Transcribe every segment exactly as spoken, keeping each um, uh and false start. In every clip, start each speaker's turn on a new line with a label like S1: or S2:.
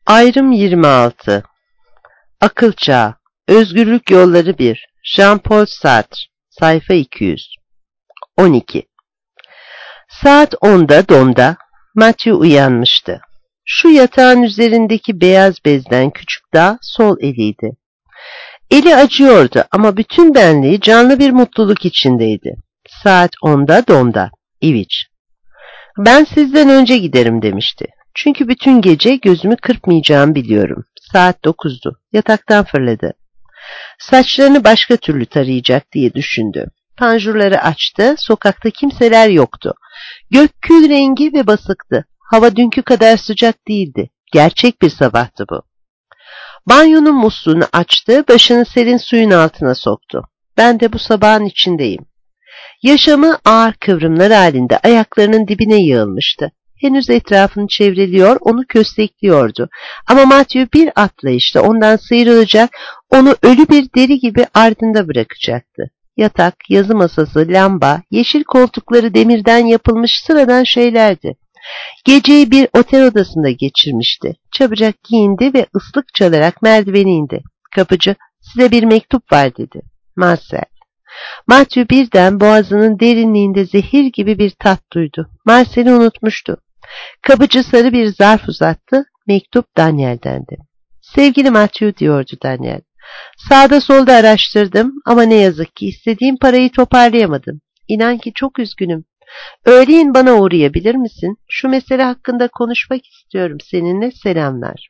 S1: Ayrım yirmi altı. Akıl Çağı. Özgürlük Yolları bir. Jean-Paul Sartre. Sayfa iki yüz. on iki. Saat onda Dom'da Matthew uyanmıştı. Şu yatağın üzerindeki beyaz bezden küçük dağ sol eliydi. Eli acıyordu ama bütün benliği canlı bir mutluluk içindeydi. Saat onda Dom'da. İviç. Ben sizden önce giderim demişti. Çünkü bütün gece gözümü kırpmayacağımı biliyorum. Saat dokuzdu. Yataktan fırladı. Saçlarını başka türlü tarayacak diye düşündü. Panjurları açtı. Sokakta kimseler yoktu. Gök kül rengi ve basıktı. Hava dünkü kadar sıcak değildi. Gerçek bir sabahtı bu. Banyonun musluğunu açtı. Başını serin suyun altına soktu. Ben de bu sabahın içindeyim. Yaşamı ağır kıvrımlar halinde ayaklarının dibine yığılmıştı. Henüz etrafını çevreliyor, onu köstekliyordu. Ama Matthew bir atlayışta ondan sıyrılacak, onu ölü bir deri gibi ardında bırakacaktı. Yatak, yazı masası, lamba, yeşil koltukları demirden yapılmış sıradan şeylerdi. Geceyi bir otel odasında geçirmişti. Çabucak giyindi ve ıslık çalarak merdiveni indi. Kapıcı, size bir mektup var dedi. Marcel. Matthew birden boğazının derinliğinde zehir gibi bir tat duydu. Marcel'i unutmuştu. Kapıcı sarı bir zarf uzattı. Mektup Daniel'dendi. Sevgili Matthew diyordu Daniel. Sağda solda araştırdım ama ne yazık ki istediğim parayı toparlayamadım. İnan ki çok üzgünüm. Öğleyin bana uğrayabilir misin? Şu mesele hakkında konuşmak istiyorum seninle, selamlar.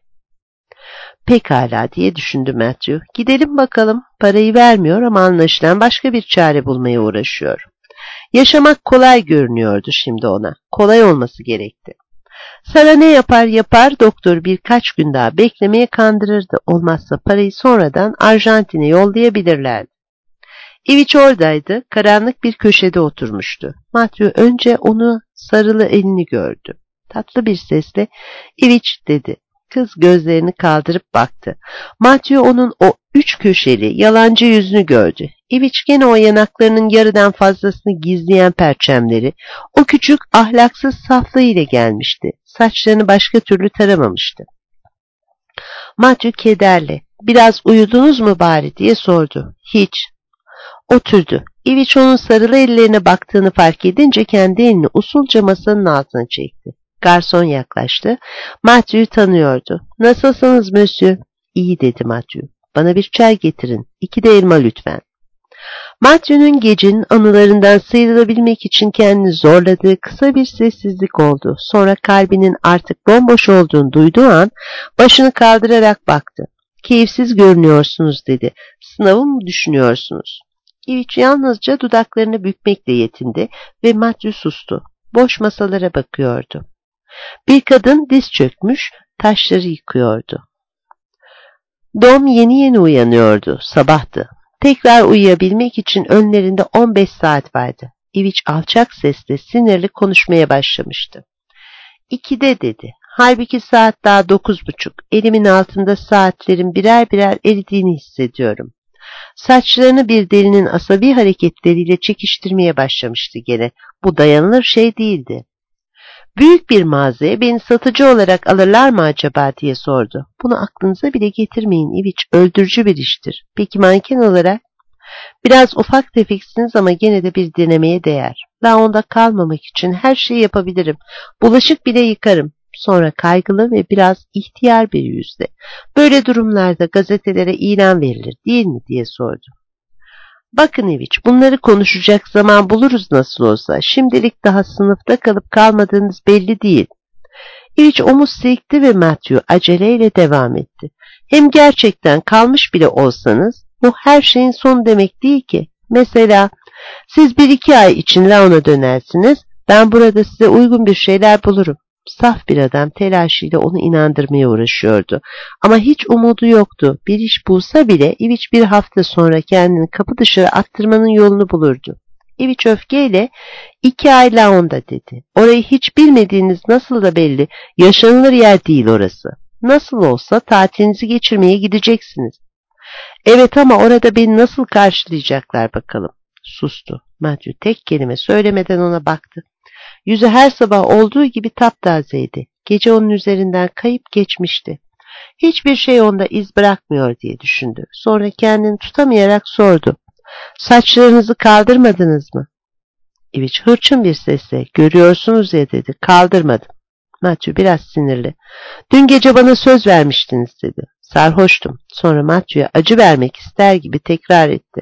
S1: Pekala diye düşündü Matthew. Gidelim bakalım. Parayı vermiyor ama anlaşılan başka bir çare bulmaya uğraşıyor. Yaşamak kolay görünüyordu şimdi ona. Kolay olması gerekti. Sara ne yapar yapar doktor birkaç gün daha beklemeye kandırırdı. Olmazsa parayı sonradan Arjantin'e yollayabilirlerdi. İviç oradaydı. Karanlık bir köşede oturmuştu. Matthew önce onu sarılı elini gördü. Tatlı bir sesle İviç dedi. Kız gözlerini kaldırıp baktı. Matthew onun o üç köşeli, yalancı yüzünü gördü. İviç gene o yanaklarının yarıdan fazlasını gizleyen perçemleri, o küçük ahlaksız saflığı ile gelmişti. Saçlarını başka türlü taramamıştı. Matthew kederle, biraz uyudunuz mu bari diye sordu. Hiç. Oturdu. İviç onun sarılı ellerine baktığını fark edince kendi elini usulca masanın altına çekti. Garson yaklaştı. Matthew'yu tanıyordu. Nasılsınız monsieur? İyi dedi Matthew. Bana bir çay getirin. İki de elma lütfen. Matthew'nun gecenin anılarından sıyrılabilmek için kendini zorladığı kısa bir sessizlik oldu. Sonra kalbinin artık bomboş olduğunu duyduğu an başını kaldırarak baktı. Keyifsiz görünüyorsunuz dedi. Sınavı mı düşünüyorsunuz? İviç yalnızca dudaklarını bükmekle yetindi ve Matthew sustu. Boş masalara bakıyordu. Bir kadın diz çökmüş, taşları yıkıyordu. Dom yeni yeni uyanıyordu, sabahtı. Tekrar uyuyabilmek için önlerinde on beş saat vardı. İviç alçak sesle sinirli konuşmaya başlamıştı. İkide dedi. Halbuki saat daha dokuz buçuk. Elimin altında saatlerin birer birer eridiğini hissediyorum. Saçlarını bir delinin asabi hareketleriyle çekiştirmeye başlamıştı gene. Bu dayanılır şey değildi. Büyük bir mağazaya beni satıcı olarak alırlar mı acaba diye sordu. Bunu aklınıza bile getirmeyin İviç, öldürücü bir iştir. Peki manken olarak? Biraz ufak tefeksiniz ama gene de bir denemeye değer. Daha onda kalmamak için her şeyi yapabilirim. Bulaşık bile yıkarım. Sonra kaygılı ve biraz ihtiyar bir yüzle. Böyle durumlarda gazetelere ilan verilir değil mi diye sordu. Bakın İviç, bunları konuşacak zaman buluruz nasıl olsa. Şimdilik daha sınıfta kalıp kalmadığınız belli değil. İviç omuz silkti ve Matthew aceleyle devam etti. Hem gerçekten kalmış bile olsanız, bu her şeyin sonu demek değil ki. Mesela siz bir iki ay için Laon'a dönersiniz, ben burada size uygun bir şeyler bulurum. Saf bir adam telaşıyla onu inandırmaya uğraşıyordu. Ama hiç umudu yoktu. Bir iş bulsa bile İviç bir hafta sonra kendini kapı dışarı attırmanın yolunu bulurdu. İviç öfkeyle iki ay Laon'da dedi. Orayı hiç bilmediğiniz nasıl da belli. Yaşanılır yer değil orası. Nasıl olsa tatilinizi geçirmeye gideceksiniz. Evet ama orada beni nasıl karşılayacaklar bakalım. Sustu. Matthew tek kelime söylemeden ona baktı. Yüzü her sabah olduğu gibi taptazeydi. Gece onun üzerinden kayıp geçmişti. Hiçbir şey onda iz bırakmıyor diye düşündü. Sonra kendini tutamayarak sordu. Saçlarınızı kaldırmadınız mı? İviç hırçın bir sesle görüyorsunuz ya dedi. Kaldırmadım. Matthew biraz sinirli. Dün gece bana söz vermiştiniz dedi. Sarhoştum. Sonra Matthew'ya acı vermek ister gibi tekrar etti.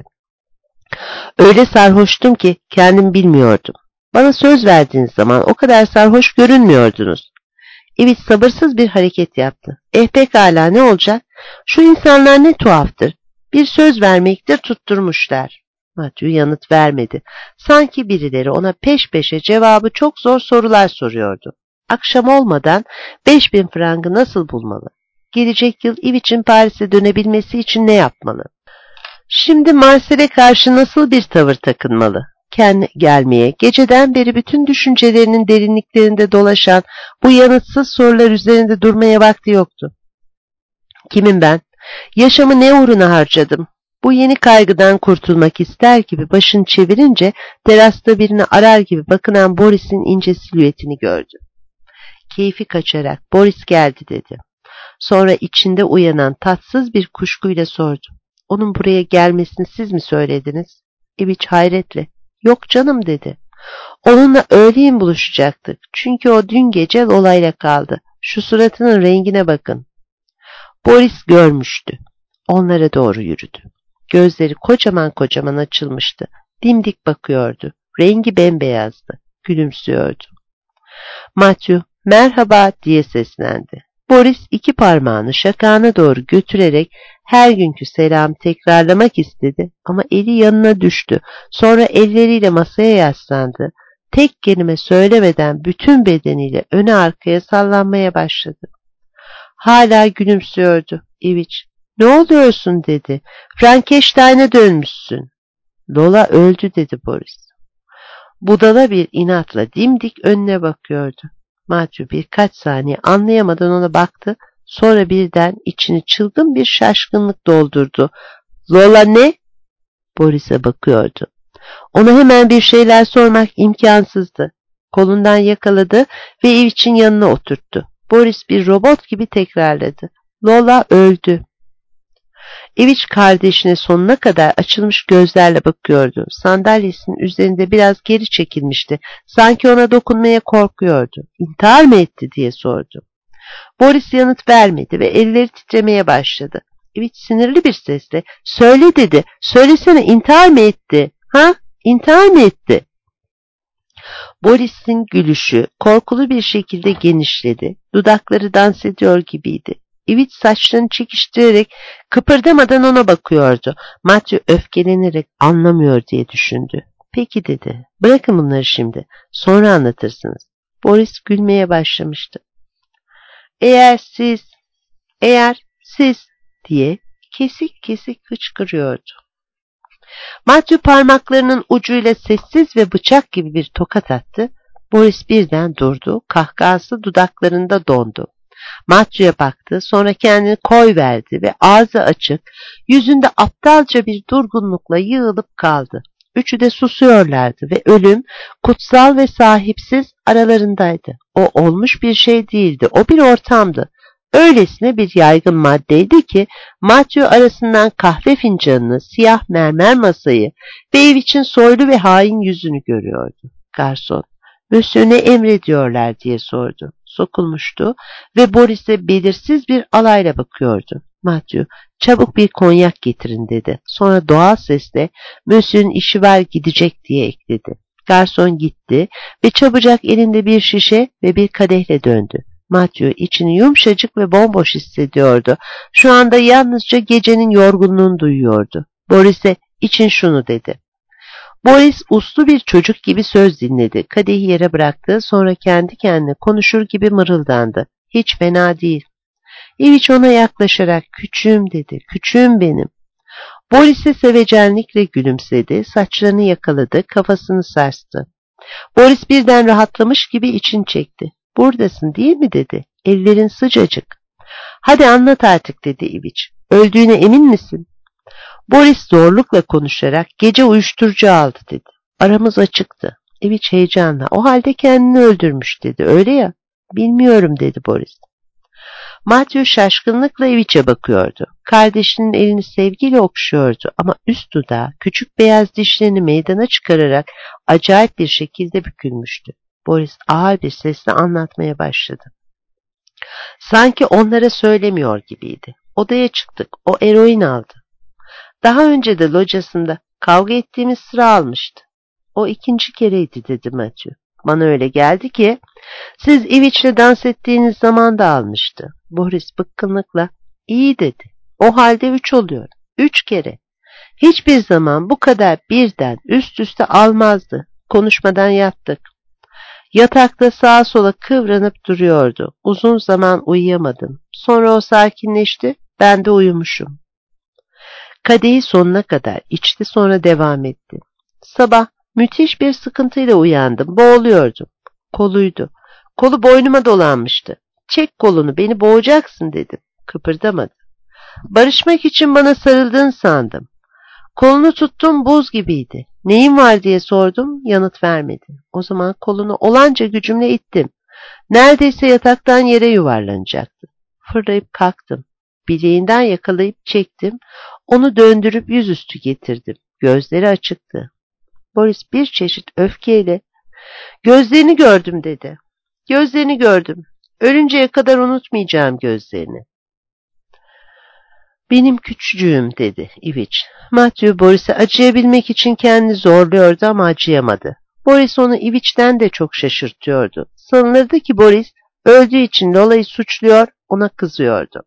S1: Öyle sarhoştum ki kendim bilmiyordum. Bana söz verdiğiniz zaman o kadar sarhoş görünmüyordunuz. İviç sabırsız bir hareket yaptı. Eh pekala ne olacak? Şu insanlar ne tuhaftır. Bir söz vermektir tutturmuşlar. Matthew yanıt vermedi. Sanki birileri ona peş peşe cevabı çok zor sorular soruyordu. Akşam olmadan beş bin frangı nasıl bulmalı? Gelecek yıl İviç'in Paris'e dönebilmesi için ne yapmalı? Şimdi Marcel'e karşı nasıl bir tavır takınmalı? Kendi gelmeye, geceden beri bütün düşüncelerinin derinliklerinde dolaşan bu yanıtsız sorular üzerinde durmaya vakti yoktu. Kimim ben? Yaşamı ne uğruna harcadım? Bu yeni kaygıdan kurtulmak ister gibi başını çevirince terasta birini arar gibi bakınan Boris'in ince silüetini gördü. Keyfi kaçarak Boris geldi dedi. Sonra içinde uyanan tatsız bir kuşkuyla sordu. Onun buraya gelmesini siz mi söylediniz? İviç hayretle. Yok canım dedi. Onunla öğleyin buluşacaktık. Çünkü o dün gece Lola'yla kaldı. Şu suratının rengine bakın. Boris görmüştü. Onlara doğru yürüdü. Gözleri kocaman kocaman açılmıştı. Dimdik bakıyordu. Rengi bembeyazdı. Gülümsüyordu. Matthew, merhaba diye seslendi. Boris iki parmağını şakağına doğru götürerek her günkü selamı tekrarlamak istedi ama eli yanına düştü. Sonra elleriyle masaya yaslandı. Tek kelime söylemeden bütün bedeniyle öne arkaya sallanmaya başladı. Hala gülümsüyordu. İviç, ne oluyorsun dedi. Frankenstein'e dönmüşsün. Lola öldü dedi Boris. Budala bir inatla dimdik önüne bakıyordu. Matthew birkaç saniye anlayamadan ona baktı. Sonra birden içini çılgın bir şaşkınlık doldurdu. Lola ne? Boris'e bakıyordu. Ona hemen bir şeyler sormak imkansızdı. Kolundan yakaladı ve İviç'in yanına oturttu. Boris bir robot gibi tekrarladı. Lola öldü. İviç kardeşine sonuna kadar açılmış gözlerle bakıyordu. Sandalyesinin üzerinde biraz geri çekilmişti. Sanki ona dokunmaya korkuyordu. İntihar mı etti diye sordu. Boris yanıt vermedi ve elleri titremeye başladı. İviç sinirli bir sesle söyle dedi. Söylesene intihar mı etti? Ha? İntihar mı etti? Boris'in gülüşü korkulu bir şekilde genişledi. Dudakları dans ediyor gibiydi. İviç saçlarını çekiştirerek kıpırdamadan ona bakıyordu. Matthew öfkelenerek anlamıyor diye düşündü. Peki dedi. Bırakın bunları şimdi. Sonra anlatırsınız. Boris gülmeye başlamıştı. Eğer siz, eğer siz diye kesik kesik hıçkırıyordu. Matthew parmaklarının ucuyla sessiz ve bıçak gibi bir tokat attı. Boris birden durdu. Kahkahası dudaklarında dondu. Matthew'ya baktı, sonra kendini koyverdi ve ağzı açık, yüzünde aptalca bir durgunlukla yığılıp kaldı. Üçü de susuyorlardı ve ölüm, kutsal ve sahipsiz aralarındaydı. O olmuş bir şey değildi, o bir ortamdı. Öylesine bir yaygın maddeydi ki, Matthew arasından kahve fincanını, siyah mermer masayı ve ev için soylu ve hain yüzünü görüyordu. Garson, "Monsieur ne emrediyorlar?" diye sordu. Sokulmuştu ve Boris'e belirsiz bir alayla bakıyordu. Matthew, "Çabuk bir konyak getirin." dedi. Sonra doğal sesle, "Monsieur'ün işi var gidecek." diye ekledi. Garson gitti ve çabucak elinde bir şişe ve bir kadehle döndü. Matthew içini yumuşacık ve bomboş hissediyordu. Şu anda yalnızca gecenin yorgunluğunu duyuyordu. Boris'e, "İçin şunu." dedi. Boris uslu bir çocuk gibi söz dinledi. Kadehi yere bıraktı, sonra kendi kendine konuşur gibi mırıldandı. "Hiç fena değil." İviç ona yaklaşarak, "Küçüğüm." dedi. "Küçüğüm benim." Boris'e sevecenlikle gülümsedi, saçlarını yakaladı, kafasını sarstı. Boris birden rahatlamış gibi için çekti. "Buradasın değil mi?" dedi. "Ellerin sıcacık." "Hadi anlat artık." dedi İviç. "Öldüğüne emin misin?" Boris zorlukla konuşarak, "Gece uyuşturucu aldı." dedi. "Aramız açıktı." İviç heyecanla, "O halde kendini öldürmüş." dedi. "Öyle ya." "Bilmiyorum." dedi Boris. Matthew şaşkınlıkla Iviç'e bakıyordu. Kardeşinin elini sevgiyle okşuyordu ama üst dudağı küçük beyaz dişlerini meydana çıkararak acayip bir şekilde bükülmüştü. Boris ağır bir sesle anlatmaya başladı. Sanki onlara söylemiyor gibiydi. Odaya çıktık. O eroin aldı. Daha önce de locasında kavga ettiğimiz sıra almıştı. O ikinci kereydi dedi Matthew. Bana öyle geldi ki siz Iviç'le dans ettiğiniz zaman da almıştı. Boris bıkkınlıkla iyi dedi. O halde üç oluyor. Üç kere. Hiçbir zaman bu kadar birden üst üste almazdı. Konuşmadan yattık. Yatakta sağa sola kıvranıp duruyordu. Uzun zaman uyuyamadım. Sonra o sakinleşti. Ben de uyumuşum. Kadehi sonuna kadar içti, sonra devam etti. Sabah müthiş bir sıkıntıyla uyandım. Boğuluyordum. Koluydu. Kolu boynuma dolanmıştı. Çek kolunu, beni boğacaksın dedim. Kıpırdamadı. Barışmak için bana sarıldığını sandım. Kolunu tuttum, buz gibiydi. Neyin var diye sordum, yanıt vermedi. O zaman kolunu olanca gücümle ittim. Neredeyse yataktan yere yuvarlanacaktı. Fırlayıp kalktım. Bileğinden yakalayıp çektim. Onu döndürüp yüzüstü getirdim. Gözleri açıktı. Boris bir çeşit öfkeyle "Gözlerini gördüm" dedi. "Gözlerini gördüm. Ölünceye kadar unutmayacağım gözlerini." "Benim küçücüğüm" dedi Iviç. Matthew Boris'e acıyabilmek için kendini zorluyordu ama acıyamadı. Boris onu Iviç'ten de çok şaşırtıyordu. Sanılırdı ki Boris öldüğü için Lola'yı suçluyor, ona kızıyordu.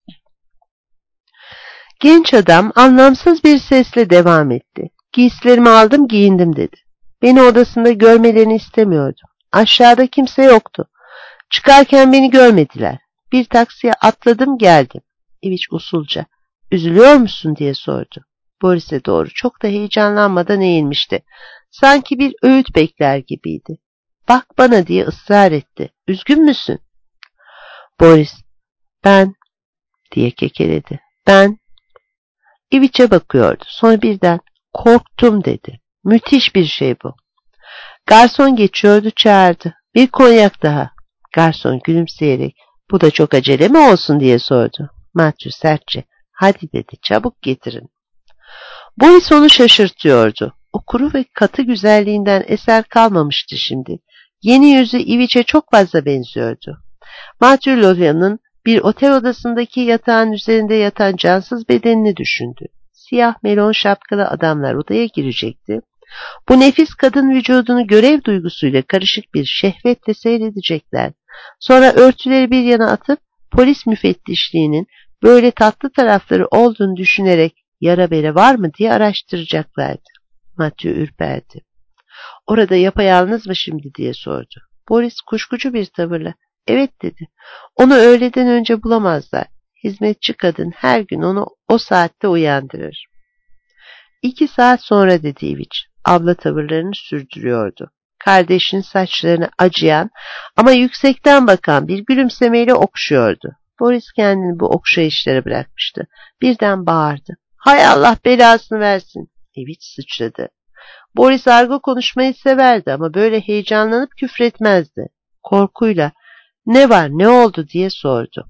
S1: Genç adam anlamsız bir sesle devam etti. "Giysilerimi aldım, giyindim" dedi. Beni odasında görmelerini istemiyordum. Aşağıda kimse yoktu. Çıkarken beni görmediler. Bir taksiye atladım, geldim. Iviç usulca "Üzülüyor musun?" diye sordu. Boris'e doğru çok da heyecanlanmadan eğilmişti. Sanki bir öğüt bekler gibiydi. "Bak bana" diye ısrar etti. "Üzgün müsün?" Boris "Ben" diye kekeledi. "Ben" Iviç'e bakıyordu. Sonra birden "Korktum" dedi. Müthiş bir şey bu. Garson geçiyordu, çağırdı. "Bir konyak daha." Garson gülümseyerek "Bu da çok acele mi olsun?" diye sordu. Matthew sertçe "Hadi" dedi, "çabuk getirin." Boris onu şaşırtıyordu. O kuru ve katı güzelliğinden eser kalmamıştı şimdi. Yeni yüzü Iviç'e çok fazla benziyordu. Matthew Lolia'nın bir otel odasındaki yatağın üzerinde yatan cansız bedenini düşündü. Siyah melon şapkalı adamlar odaya girecekti. Bu nefis kadın vücudunu görev duygusuyla karışık bir şehvetle seyredecekler. Sonra örtüleri bir yana atıp polis müfettişliğinin böyle tatlı tarafları olduğunu düşünerek yara bere var mı diye araştıracaklardı. Matthew ürperdi. "Orada yapayalnız mı şimdi?" diye sordu. Boris kuşkucu bir tavırla "Evet" dedi. "Onu öğleden önce bulamazlar. Hizmetçi kadın her gün onu o saatte uyandırır." "İki saat sonra" dedi Iviç. Abla tavırlarını sürdürüyordu. Kardeşinin saçlarını acıyan ama yüksekten bakan bir gülümsemeyle okşuyordu. Boris kendini bu okşayışlara bırakmıştı. Birden bağırdı. "Hay Allah belasını versin!" Iviç sıçradı. Boris argo konuşmayı severdi ama böyle heyecanlanıp küfretmezdi. Korkuyla "Ne var, ne oldu?" diye sordu.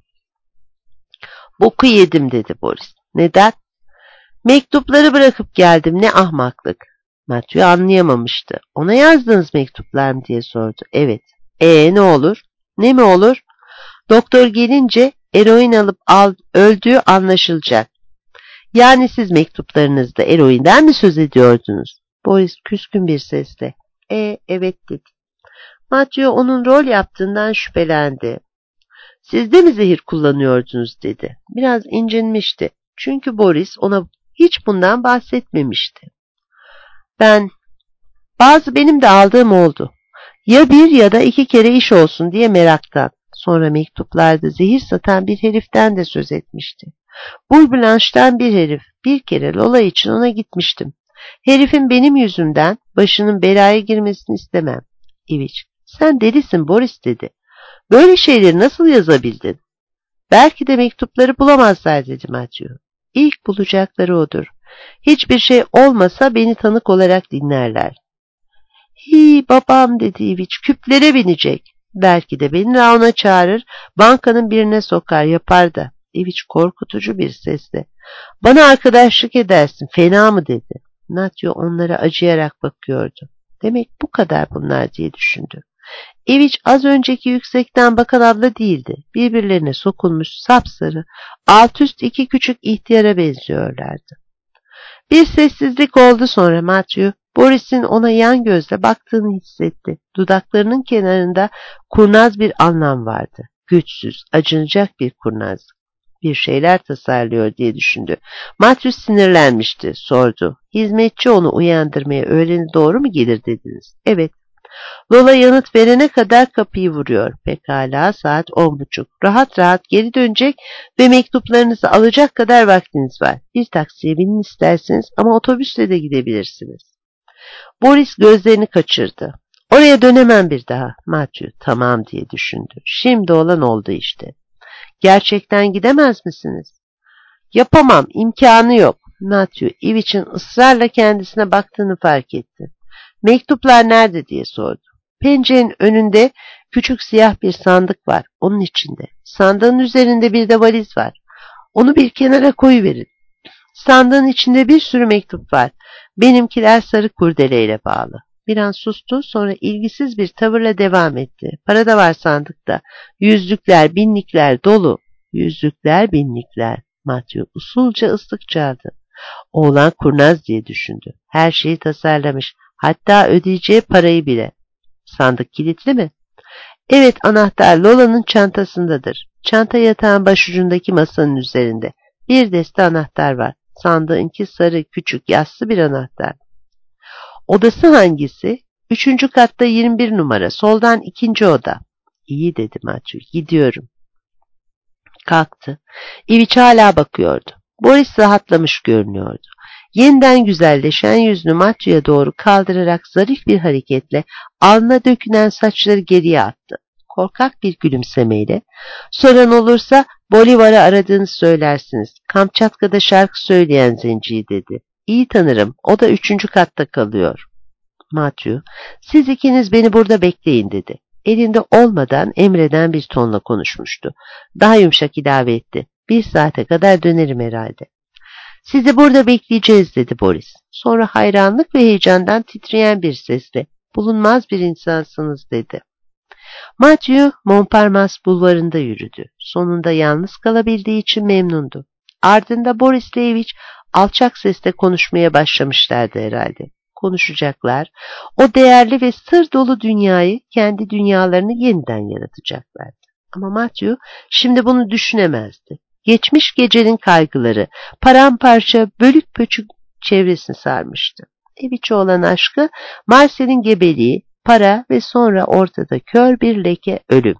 S1: "Boku yedim" dedi Boris. "Neden?" "Mektupları bırakıp geldim, ne ahmaklık." Matthew anlayamamıştı. "Ona yazdığınız mektuplar mı?" diye sordu. "Evet." "Ee ne olur?" "Ne mi olur?" "Doktor gelince eroin alıp al, öldüğü anlaşılacak." "Yani siz mektuplarınızda eroinden mi söz ediyordunuz?" Boris küskün bir sesle "E evet" dedi. Matthew onun rol yaptığından şüphelendi. "Siz de mi zehir kullanıyordunuz?" dedi. Biraz incinmişti. Çünkü Boris ona hiç bundan bahsetmemişti. "Ben, bazı benim de aldığım oldu. Ya bir ya da iki kere iş olsun diye meraktan." Sonra mektuplarda zehir satan bir heriften de söz etmişti. Bull Blanche'den bir herif. Bir kere Lola için ona gitmiştim. Herifin benim yüzümden başının belaya girmesini istemem. Iviç, "Sen delisin Boris" dedi. "Böyle şeyleri nasıl yazabildin?" "Belki de mektupları bulamazlar" dedi Matthew. "İlk bulacakları odur. Hiçbir şey olmasa beni tanık olarak dinlerler." "Hi babam" dedi Iviç, "küplere binecek." Belki de beni Raun'a çağırır, bankanın birine sokar yapar da. Eviç korkutucu bir sesle. Bana arkadaşlık edersin, fena mı dedi. Natyo onlara acıyarak bakıyordu. Demek bu kadar bunlar diye düşündü. Eviç az önceki yüksekten bakan abla değildi. Birbirlerine sokulmuş sapsarı, alt üst iki küçük ihtiyara benziyorlardı. Bir sessizlik oldu, sonra Matthew, Boris'in ona yan gözle baktığını hissetti. Dudaklarının kenarında kurnaz bir anlam vardı. Güçsüz, acınacak bir kurnazlık. Bir şeyler tasarlıyor diye düşündü. Matthew sinirlenmişti, sordu. Hizmetçi onu uyandırmaya öğlene doğru mu gelir dediniz? Evet. Lola yanıt verene kadar kapıyı vuruyor. Pekala, saat on buçuk. Rahat rahat geri dönecek ve mektuplarınızı alacak kadar vaktiniz var. Bir taksiye binin isterseniz ama otobüsle de gidebilirsiniz. Boris gözlerini kaçırdı. Oraya dönemem bir daha. Matthew tamam diye düşündü. Şimdi olan oldu işte. Gerçekten gidemez misiniz? Yapamam, imkanı yok. Matthew, Evich'in ısrarla kendisine baktığını fark etti. Mektuplar nerede diye sordu. Pencerenin önünde küçük siyah bir sandık var. Onun içinde. Sandığın üzerinde bir de valiz var. Onu bir kenara koyuverin. Sandığın içinde bir sürü mektup var. Benimkiler sarı kurdeleyle bağlı. Bir an sustu, sonra ilgisiz bir tavırla devam etti. Para da var sandıkta. Yüzlükler, binlikler dolu. Yüzlükler, binlikler. Matthew usulca ıslık çaldı. Oğlan kurnaz diye düşündü. Her şeyi tasarlamış. Hatta ödeyeceği parayı bile. Sandık kilitli mi? Evet, anahtar Lola'nın çantasındadır. Çanta yatağın başucundaki masanın üzerinde. Bir deste anahtar var. Sandığınki sarı, küçük, yassı bir anahtar. Odası hangisi? Üçüncü katta yirmi bir numara. Soldan ikinci oda. İyi dedi Matthew. Gidiyorum. Kalktı. Eviç hala bakıyordu. Boris rahatlamış görünüyordu. Yeniden güzelleşen yüzünü Matthew'ya doğru kaldırarak zarif bir hareketle alnına dökülen saçları geriye attı. Korkak bir gülümsemeyle, soran olursa Bolivar'ı aradığını söylersiniz. Kamçatka'da şarkı söyleyen zenciyi dedi. İyi tanırım, o da üçüncü katta kalıyor. Matthew, siz ikiniz beni burada bekleyin dedi. Elinde olmadan emreden bir tonla konuşmuştu. Daha yumuşak ilave etti. Bir saate kadar dönerim herhalde. Sizi burada bekleyeceğiz dedi Boris. Sonra hayranlık ve heyecandan titreyen bir sesle, bulunmaz bir insansınız dedi. Matthew, Montparnasse bulvarında yürüdü. Sonunda yalnız kalabildiği için memnundu. Ardında Boris Levich alçak sesle konuşmaya başlamışlardı herhalde. Konuşacaklar, o değerli ve sır dolu dünyayı, kendi dünyalarını yeniden yaratacaklardı. Ama Matthew şimdi bunu düşünemezdi. Geçmiş gecenin kaygıları, paramparça, bölük pöçük çevresini sarmıştı. Eviç'e olan aşkı, Marcel'in gebeliği, para ve sonra ortada kör bir leke ölüm.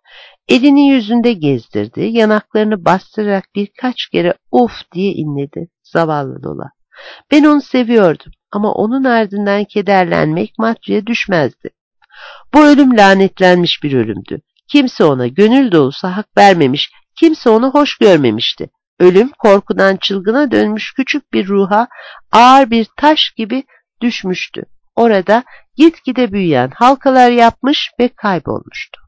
S1: Elini yüzünde gezdirdi, yanaklarını bastırarak birkaç kere uf diye inledi. Zavallı Lola. Ben onu seviyordum ama onun ardından kederlenmek Matthew'ye düşmezdi. Bu ölüm lanetlenmiş bir ölümdü. Kimse ona gönül dolusu hak vermemiş, kimse onu hoş görmemişti. Ölüm korkudan çılgına dönmüş küçük bir ruha ağır bir taş gibi düşmüştü. Orada gitgide büyüyen halkalar yapmış ve kaybolmuştu.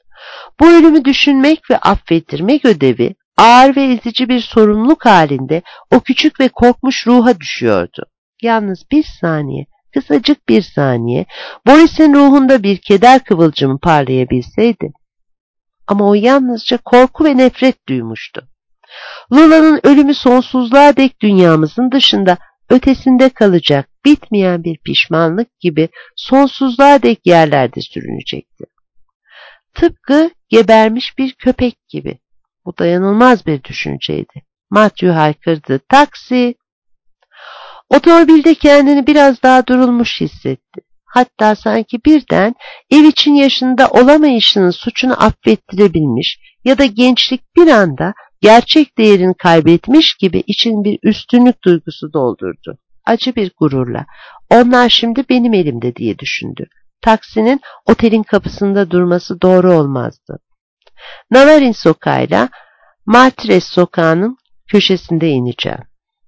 S1: Bu ölümü düşünmek ve affettirmek ödevi ağır ve ezici bir sorumluluk halinde o küçük ve korkmuş ruha düşüyordu. Yalnız bir saniye, kısacık bir saniye, Boris'in ruhunda bir keder kıvılcımı parlayabilseydi. Ama o yalnızca korku ve nefret duymuştu. Lola'nın ölümü sonsuzluğa dek dünyamızın dışında, ötesinde kalacak, bitmeyen bir pişmanlık gibi sonsuzluğa dek yerlerde sürünecekti. Tıpkı gebermiş bir köpek gibi. Bu dayanılmaz bir düşünceydi. Matthew haykırdı. Taksi! Otomobilde kendini biraz daha durulmuş hissetti. Hatta sanki birden Eviç'in yaşında olamayışının suçunu affettirebilmiş ya da gençlik bir anda gerçek değerini kaybetmiş gibi için bir üstünlük duygusu doldurdu. Acı bir gururla, onlar şimdi benim elimde diye düşündü. Taksinin otelin kapısında durması doğru olmazdı. Navarin sokağıyla Martres sokağının köşesinde ineceğim.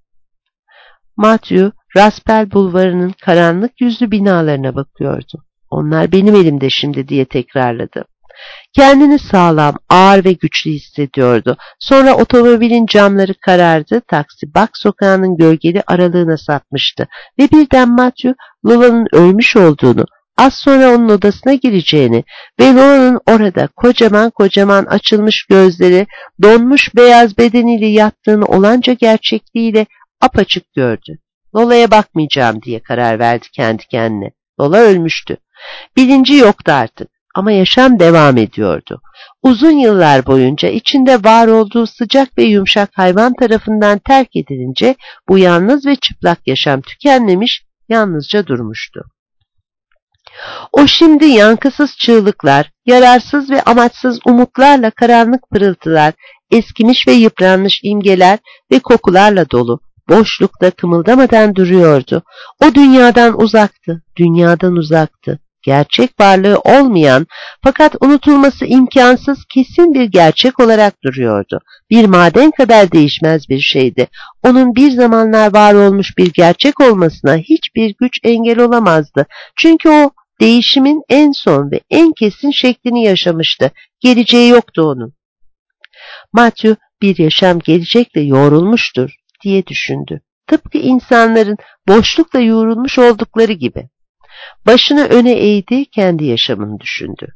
S1: Matthew, Raspel bulvarının karanlık yüzlü binalarına bakıyordu. Onlar benim elimde şimdi diye tekrarladı. Kendini sağlam, ağır ve güçlü hissediyordu. Sonra otomobilin camları karardı, taksi Bak sokağının gölgeli aralığına sapmıştı ve birden Matthew, Lola'nın ölmüş olduğunu, az sonra onun odasına gireceğini ve Lola'nın orada kocaman kocaman açılmış gözleri, donmuş beyaz bedeniyle yattığını olanca gerçekliğiyle apaçık gördü. Lola'ya bakmayacağım diye karar verdi kendi kendine. Lola ölmüştü. Bilinci yoktu artık. Ama yaşam devam ediyordu. Uzun yıllar boyunca içinde var olduğu sıcak ve yumuşak hayvan tarafından terk edilince bu yalnız ve çıplak yaşam tükenmemiş, yalnızca durmuştu. O şimdi yankısız çığlıklar, yararsız ve amaçsız umutlarla karanlık pırıltılar, eskimiş ve yıpranmış imgeler ve kokularla dolu, boşlukta kımıldamadan duruyordu. O dünyadan uzaktı, dünyadan uzaktı. Gerçek varlığı olmayan fakat unutulması imkansız kesin bir gerçek olarak duruyordu. Bir maden kadar değişmez bir şeydi. Onun bir zamanlar var olmuş bir gerçek olmasına hiçbir güç engel olamazdı. Çünkü o değişimin en son ve en kesin şeklini yaşamıştı. Geleceği yoktu onun. Matthew bir yaşam gelecekle yoğrulmuştur diye düşündü. Tıpkı insanların boşlukla yoğrulmuş oldukları gibi. Başını öne eğdi, kendi yaşamını düşündü.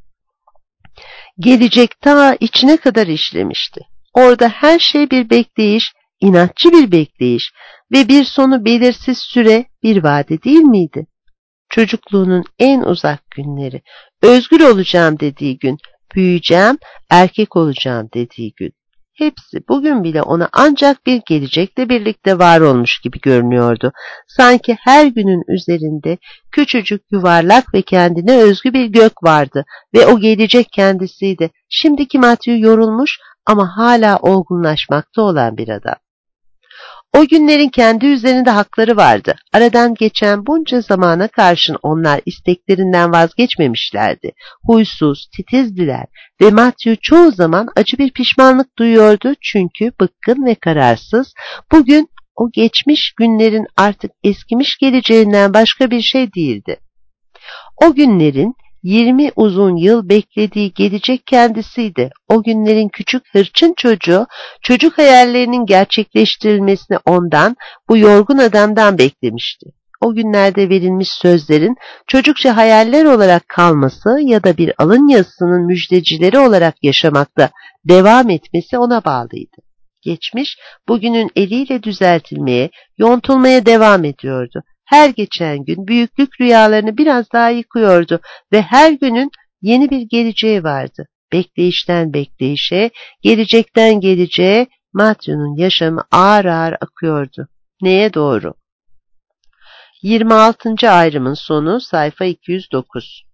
S1: Gelecek ta içine kadar işlemişti. Orada her şey bir bekleyiş, inatçı bir bekleyiş ve bir sonu belirsiz süre, bir vade değil miydi? Çocukluğunun en uzak günleri, özgür olacağım dediği gün, büyüyeceğim, erkek olacağım dediği gün. Hepsi bugün bile ona ancak bir gelecekle birlikte var olmuş gibi görünüyordu. Sanki her günün üzerinde küçücük, yuvarlak ve kendine özgü bir gök vardı ve o gelecek kendisiydi. Şimdiki Matthew yorulmuş ama hala olgunlaşmakta olan bir adam. O günlerin kendi üzerinde hakları vardı. Aradan geçen bunca zamana karşın onlar isteklerinden vazgeçmemişlerdi. Huysuz, titizdiler ve Matthew çoğu zaman acı bir pişmanlık duyuyordu çünkü bıkkın ve kararsız. Bugün o geçmiş günlerin artık eskimiş geleceğinden başka bir şey değildi. O günlerin yirmi uzun yıl beklediği gelecek kendisiydi. O günlerin küçük hırçın çocuğu, çocuk hayallerinin gerçekleştirilmesini ondan, bu yorgun adamdan beklemişti. O günlerde verilmiş sözlerin çocukça hayaller olarak kalması ya da bir alın yazısının müjdecileri olarak yaşamakta devam etmesi ona bağlıydı. Geçmiş, bugünün eliyle düzeltilmeye, yontulmaya devam ediyordu. Her geçen gün büyüklük rüyalarını biraz daha yıkıyordu ve her günün yeni bir geleceği vardı. Bekleyişten bekleyişe, gelecekten geleceğe Matthew'nun yaşamı ağır ağır akıyordu. Neye doğru? yirmi altıncı ayrımın sonu sayfa iki yüz dokuz.